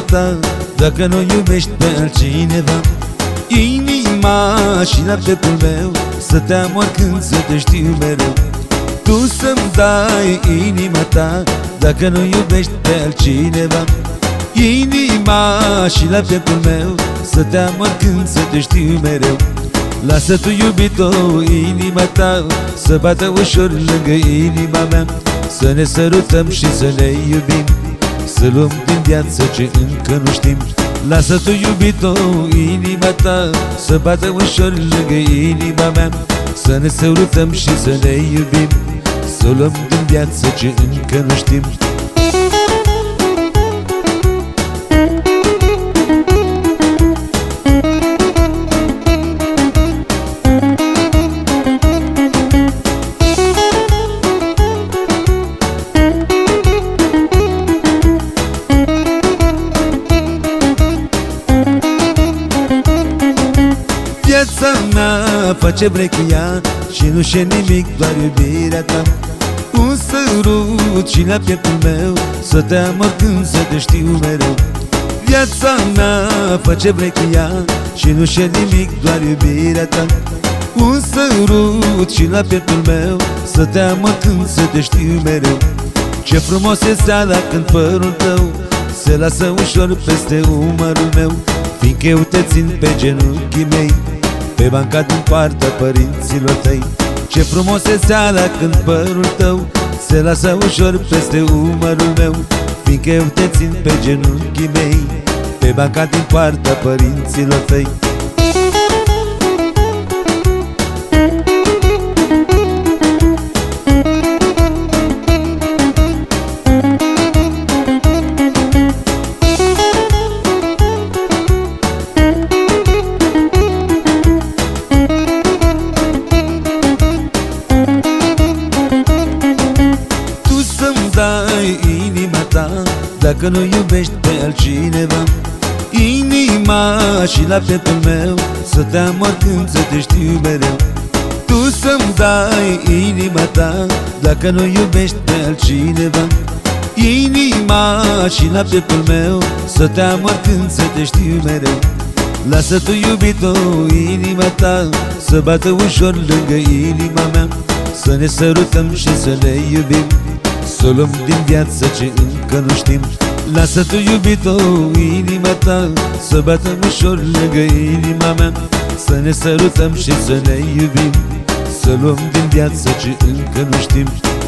ta dacă nu iubești pe altcineva. Inima și la pieptul meu să te am oricând, să te știu mereu. Tu să-mi dai inima ta dacă nu iubești pe altcineva. Inima și la pieptul meu să te am oricând, să te știu mereu. Lasă tu, iubito, inima ta să bată ușor lângă inima mea, să ne sărutăm și să ne iubim, să luăm din viață ce încă nu știm. Lasă tu, iubito, inima ta să bată ușor lângă inima mea, să ne sărutăm și să ne iubim, să luăm din viață ce încă nu știm. Viața mea face vrei cu ea și nu știe nimic, doar iubirea ta. Un sărut și la pieptul meu să te am oricând, să te știu mereu. Viața mea face vrei cu ea și nu știe nimic, doar iubirea ta. Un sărut și la pieptul meu să te am oricând, să te știu mereu. Ce frumos e seara când părul tău se lasă ușor peste umărul meu, fiindcă eu te țin pe genunchii mei, pe banca din partea părinților tăi. Ce frumos e seara când părul tău se lasă ușor peste umărul meu, fiindcă eu te țin pe genunchii mei, pe banca din partea părinților tăi. Dai inima ta dacă nu iubești pe altcineva. Inima și la pieptul meu să te am oricând, să te știu mereu. Tu să-mi dai inima ta dacă nu iubești pe altcineva. Inima și la pieptul meu să te am oricând, să te știu mereu. Lasă tu, iubito, inima ta să bată ușor lângă inima mea, să ne sărutăm și să ne iubim, să luăm din viață ce încă nu știm. Lasă tu, iubito, inima ta să bată ușor lângă inima mea, să ne sărutăm și să ne iubim, să luăm din viață ce încă nu știm.